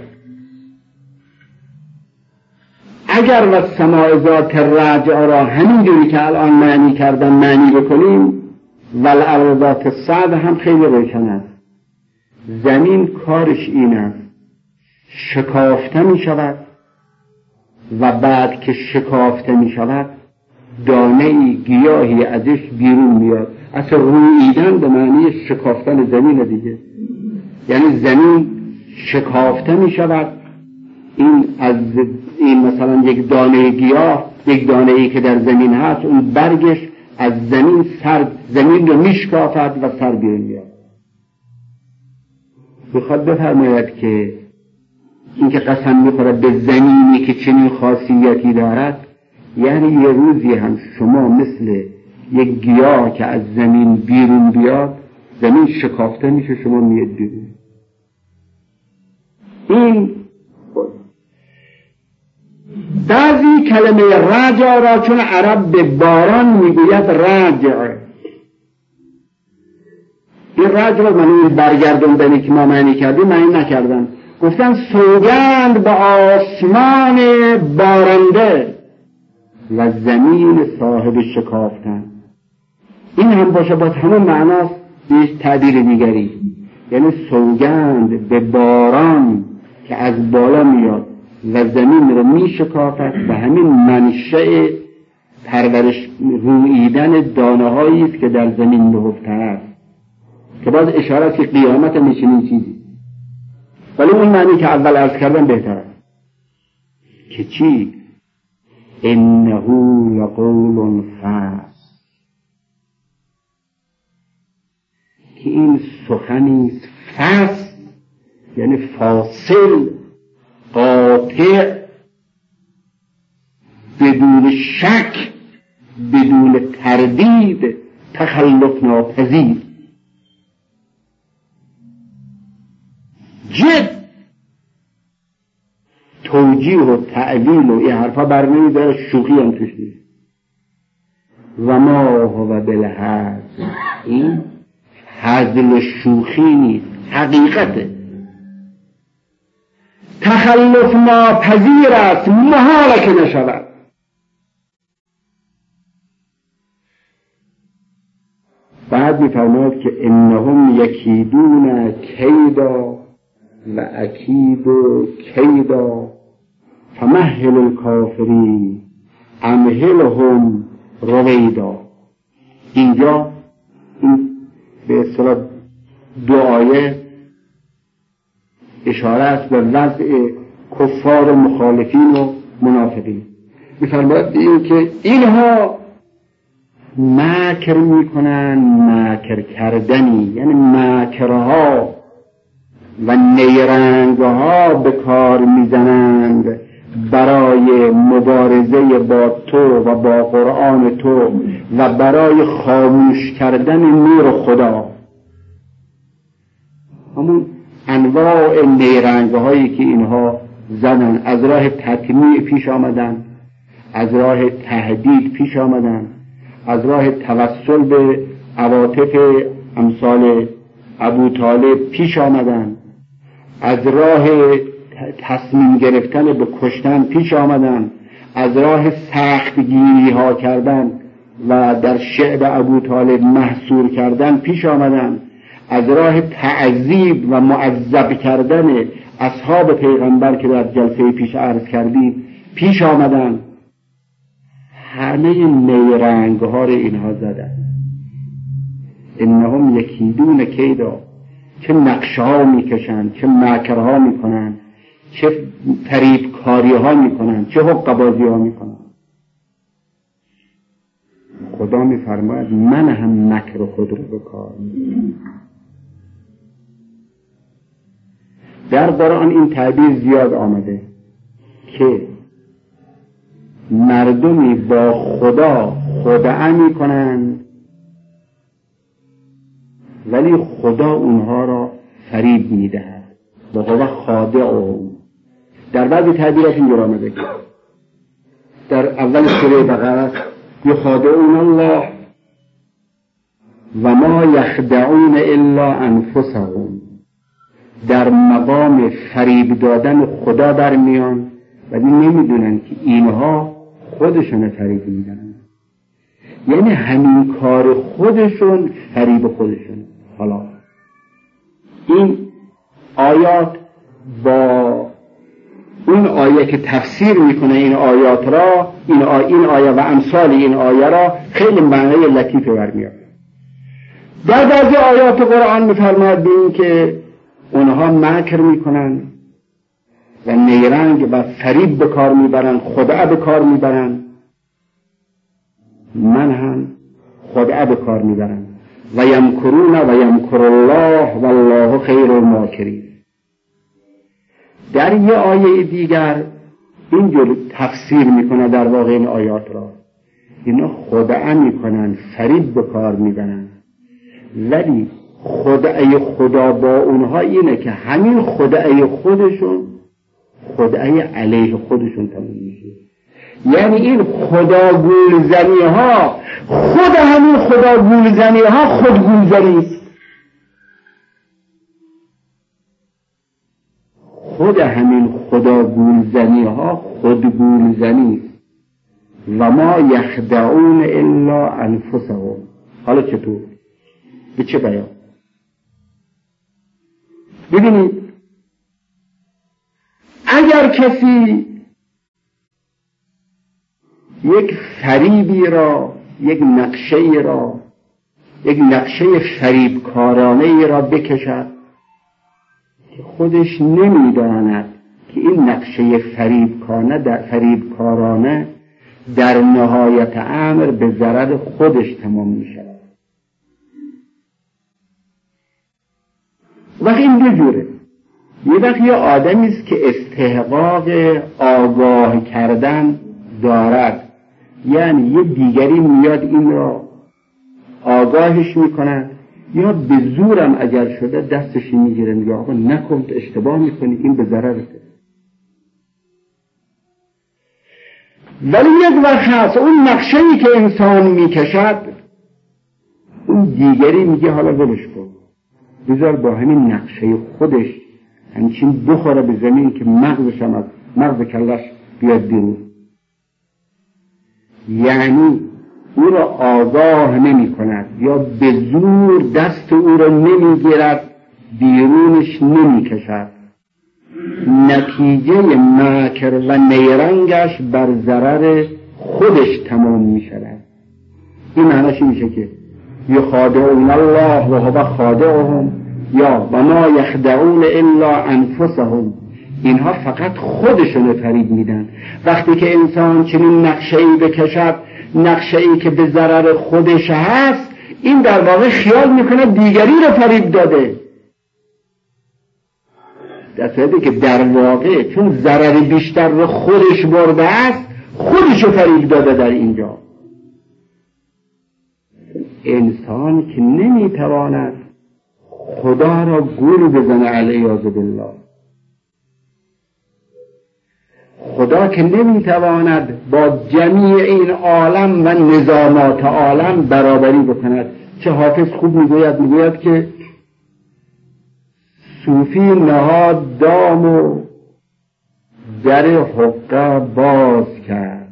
اگر والسماء ذات الرجع را همینجوری که الان معنی کردم معنی بکنیم، والارض ذات الصدع هم خیلی روشن است. زمین کارش این است شکافته می شود و بعد که شکافته می شود دانه گیاهی ازش بیرون میاد. اصلا روییدن به معنی شکافتن زمین دیگه، یعنی زمین شکافته می شود. این مثلا یک دانه گیاه، یک دانه ای که در زمین هست، اون برگش از زمین زمین رو میشکافد و سر بیرون میاد. بخواد بفرماید که این که قسم میخوره به زمینی که چنین خاصیتی دارد، یعنی یه روزی هم شما مثل یک گیاه که از زمین بیرون بیاد، زمین شکافته میشه، شما میاد بیرون. این بعضی کلمه رجع را چون عرب به باران میگوید رجع، این رجع را معنی برگردوندنی که ما معنی کردیم معنی نکردن، گفتن سوگند به آسمان بارنده و زمین صاحب شکافتن. این هم باشه باز همون معناست به تعبیر دیگری، یعنی سوگند به باران که از بالا میاد و زمین رو می شکافت و همین منشأ پرورش روییدن دانه هایی است که در زمین نهفته است، که باز اشاره است که قیامت نشینین چیزی. ولی اون معنی که اول عرض کردم بهتر است که چی؟ انه لقول فصل، که این سخنی است فصل، یعنی فاصل، قاطع، بدون شک، بدون تردید، تخلف ناپذیر. جد توجیه و تعلیل و این حرفا برنمی داره، شوخی هم توش نیست. و ما هو بالهزل، این هزل و شوخی نیست، حقیقته، تخلف ناپذیر است، محاله که نشود. بعد بعد میفرماید که انهم یکیدون کیدا و اکید کیدا فمهل الکافرین امهلهم رویدا. اینجا این به اصطلاح دو آیه اشاره است به وضع کفار و مخالفین و منافقین. میفرماید این که اینها مکر میکنن، مکر کردنی، یعنی مکرها و نیرنگها به کار میزنند برای مبارزه با تو و با قرآن تو و برای خاموش کردن نور خدا. همون انواع نیرنگهایی که اینها زدن، از راه تطمیع پیش آمدن، از راه تهدید پیش آمدن، از راه توسل به عواطف امثال ابو طالب پیش آمدن، از راه تصمیم گرفتن به کشتن پیش آمدن، از راه سخت گیری ها کردن و در شعب ابو طالب محصور کردن پیش آمدن، از راه تعذیب و معذب کردن اصحاب پیغمبر که در جلسه پیش عرض کردیم پیش آمدن. همه نیرنگ ها رو اینها زدن. انهم یکیدون کیدا، چه نقشه ها میکشن، چه مکرها میکنن، چه فریبکاری ها میکنن، چه حقه‌بازی ها میکنن. خدا میفرماید من هم مکر خود رو به کار میبرم. در قرآن این تعبیر زیاد آمده که مردمی با خدا خدعه میکنن ولی خدا اونها را فریب میدهد و خدا خادع. در بعضی تعبیرات اینجور آمده که در اول سوره بقره یخادعون الله و ما یخدعون الا انفسهم، در مقام فریب دادن خدا برمیان ولی نمیدونن که اینها خودشون فریب میدن، یعنی همین کار خودشون فریب خودشون. حالا این آیات با اون آیه که تفسیر میکنه این آیات را، این آیه و امثال این آیه را خیلی معنی لطیفه برمیاد. در بعضی آیات قرآن میفرماید ببین که اونها مکر میکنن و نیرنگ و فریب به کار میبرن، خدعه به کار میبرن. من هم خدعه به کار میبرن. و یمکرون و یمکر الله والله خیر الماکرین. در یه آیه دیگر اینجور تفسیر میکنه در واقع این آیات را. اینا خدعه میکنن، فریب به کار میبرن، ولی خدعه خدا با اونها اینه که همین خدعه خودشون خدعه علیه خودشون تموم میشه. یعنی این خدا گولزنی ها، خود همین خدا گولزنی ها خود گولزنی است. خود همین خدا گولزنی ها خود گولزنی است. و ما یخدعون الا انفسهم. حالا چطور؟ به چه بیان؟ ببینید اگر کسی یک فریبی را، یک نقشه فریبکارانه را بکشد که خودش نمیداند که این نقشه فریبکارانه در نهایت امر به ضرر خودش تمام می شود. وقت این دو جوره. یه وقت یه آدمی است که استحقاق آگاه کردن دارد، یعنی یه دیگری میاد این را آگاهش میکنن یا به زورم اگر شده دستش میگیره میگه آقا نکن، اشتباه میکنی، این به ضررته. ولی یک وقت هست اون نقشه‌ای که انسان میکشد اون دیگری میگه حالا ولش کن، بذار با همین نقشه خودش همچین بخوره به زمین که مغزش هم از مغز کلش بیاد بیرون. یعنی او را آگاه نمی کند یا به زور دست او را نمی گیرد، بیرونش نمی کشد، نتیجه مکر و نیرنگش بر ضرر خودش تمام می شود. این معنیش میشه که یخادعون الله و هو خادعهم یا و ما یخدعون الا انفسهم، اینها فقط خودشون فریب میدن. وقتی که انسان چنین نقشه‌ای بکشد، نقشه‌ای که به ضرر خودش هست، این در واقع خیال میکنه دیگری رو فریب داده، در صورتی که در واقع چون ضرر بیشتر رو خودش برده است، خودش رو فریب داده. در اینجا انسان که نمیتواند خدا را گول بزنه علیاذ بالله، خدا که نمیتواند با جمیع این عالم و نظامات عالم برابری بکند. چه حافظ خوب میگوید که صوفی نهاد دام و در حقه باز کرد،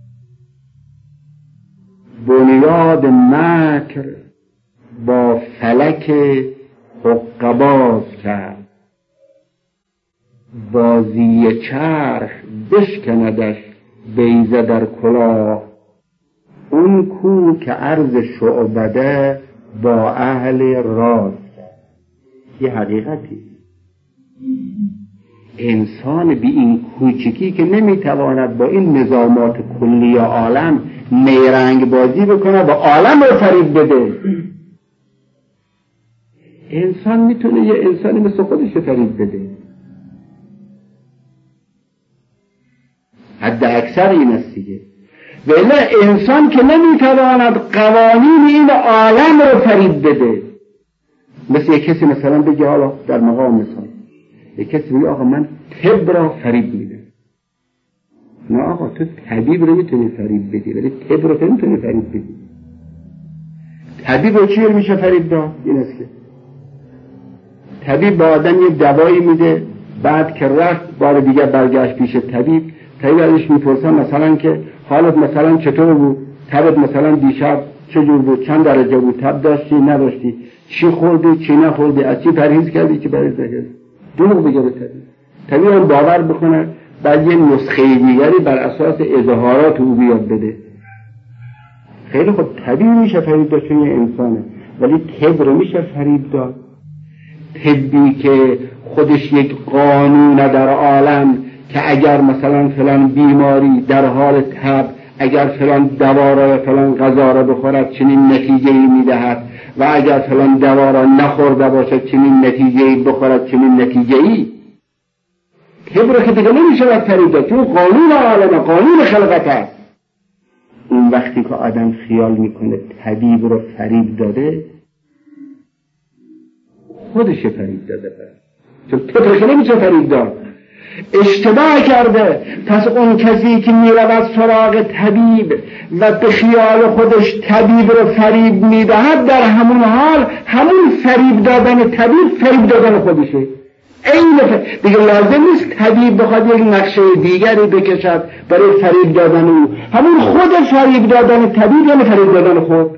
بنیاد مکر با فلک حقه باز کرد، بازی چرخ بشکندش بیضه در کلاه، اون کو که عرض شعبده با اهل راز کرد. یه حقیقتی انسان بی این کوچکی که نمیتواند با این نظامات کلی عالم نیرنگ بازی بکنه و عالم رو فریب بده، انسان میتونه یه انسانی مثل خودش فریب بده. حد اکثر این است دیگه. ولی انسان که نمیتواند قوانین این عالم رو فریب بده، مثل یک کسی مثلا بگه، حالا در مقام مثال یک کسی بگه آقا من طب را فریب میدم. نه آقا، تو طبیب رو میتونی فریب بدی ولی طب رو نمیتونی فریب بدی. طبیب رو چی میشه فریب داد؟ این است که طبیب با آدم یه دوایی میده، بعد که رفت بار دیگه برگشت پیش طبیب ازش میپرسن مثلا که حالت مثلا چطور بود، تبت مثلا دیشب چجور بود، چند درجه بود، تب داشتی نداشتی، چی خوردی چی نخوردی، از چی پرهیز کردی چی پرهیز نکردی، دروغ بگه به طبیب هم باور بکنه، بعد یه نسخه دیگری بر اساس اظهارات او بیاد بده. خیلی خب طبیب میشه فریب داد چون یه انسانه، ولی طب رو میشه فریب داد؟ طبی که خودش یک قانون در عالم که اگر مثلا فلان بیماری در حال تب، اگر فلان دوا را فلان غذا را بخورد چنین نتیجه‌ای میدهد و اگر فلان دوا را نخورده باشد چنین نتیجه‌ای بخورد چنین نتیجه‌ای، طب را که دیگه نمیشه فریب داد چون قانون عالم، قانون خلقت است. اون وقتی که آدم خیال میکنه طبیب رو فریب داده، خودش فریب داده، چون طب را نمیشه فریب داد، اشتباه کرده. پس اون کسی که میرود سراغ طبیب و به خیال خودش طبیب رو فریب میدهد، در همون حال همون فریب دادن طبیب فریب دادن خودشه. این دیگه لازم نیست طبیب بخواد یک نقشه دیگری بکشد برای فریب دادن او، همون خود فریب دادن طبیب یعنی فریب دادن خود.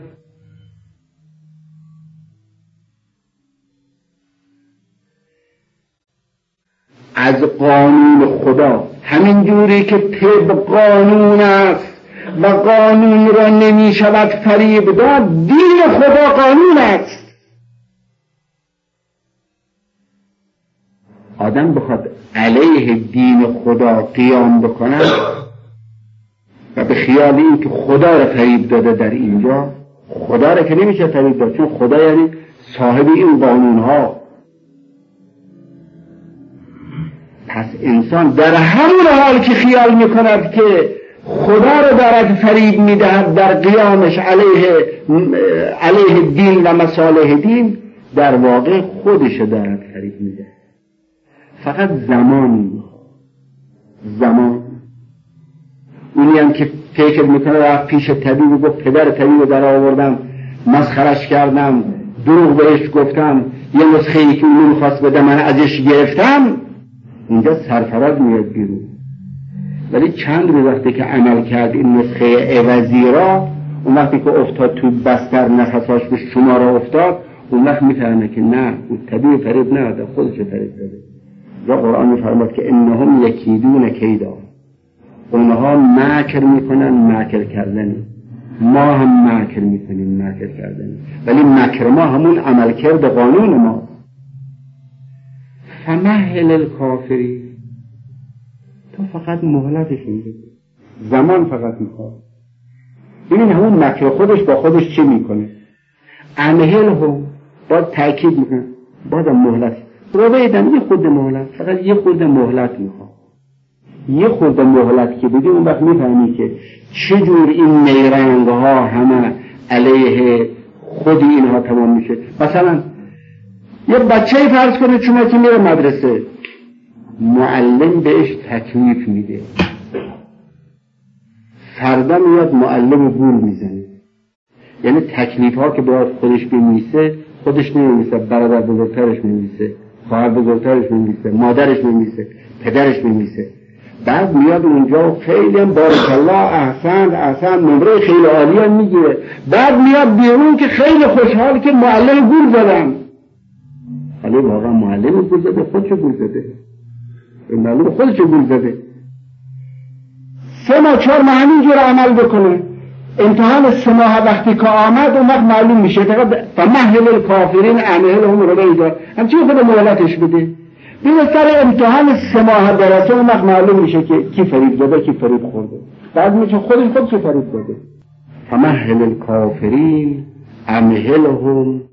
از قانون خدا، همین جوری که طب قانون است و قانون را نمی شود فریب داد، دین خدا قانون است. آدم بخواد علیه دین خدا قیام بکنه و به خیال این که خدا را فریب داده، در اینجا خدا را که نمیشه فریب داد، چون خدا یعنی صاحب این قانون ها. پس انسان در همون حال که خیال میکند که خدا را دارد فریب میدهد در قیامش علیه دین و مصالح دین، در واقع خودش دارد فریب میدهد. فقط زمان اونی هم که فکر میکنه رفت پیش طبیب و گفت پدر طبیب در آوردم، مسخرش کردم، دروغ بهش گفتم، یه نسخه‌ای که اون میخواست بده من ازش گرفتم، اینجا سرفراز میاد بیرون. ولی چند روز وقتی که عمل کرد این نسخه عوضی را، اون وقتی که افتاد توی بستر نفساش به شما را افتاد، اون وقت میفهمه که نه، اون طبیعی فریب نداده، خودش فریب داده. یا قرآن میفرماد که انهم یکیدون کیدا، اونها مکر میکنن مکر کردنی، ما هم مکر میکنیم مکر کردنی، ولی مکر ما همون عمل کرد قانون ما. فمهل الکافری، تو فقط مهلتشون بده، زمان فقط میخواد. ببین همون مکر خودش با خودش چه میکنه. امهل هم باید تأکید میکنه، باید مهلت رو بیدن، یه خود مهلت، فقط یه خود مهلت میخواد، یه خود مهلت که بگی اون وقت میفهمی که چجور این نیرنگ ها همه علیه خود اینها تمام میشه. مثلا یه بچه فرض کنه شما که میره مدرسه، معلم بهش تکلیف میده، فردا میاد معلم گول میزنه، یعنی تکلیف ها که باید خودش بنویسه خودش نمی‌نویسه، برادر بزرگترش می‌نویسه، خواهر بزرگترش می‌نویسه، مادرش می‌نویسه، پدرش می‌نویسه. بعد میاد اونجا خیلی بارک الله احسن نمره خیلی عالی هم میگیره. بعد میاد بیرون که خیلی خوشحال که معلم گول زدن. ولی واقعا معلم گول زده، خودش گول زده، معلم خودش گول زده. 3 ماه 4 ماه همینجور عمل بکنه، امتحان 3 ماه وقتی که آمد اون وقت معلوم میشه. فمهل الکافرین امهلهم رویدا، همچین خود مهلتش بده، بین سر امتحان 3 ماه برسه اون وقت معلوم میشه که کی فریب داده کی فریب خورده. بعد میشه خودش فریب داده. فمهل الکافرین امهلهم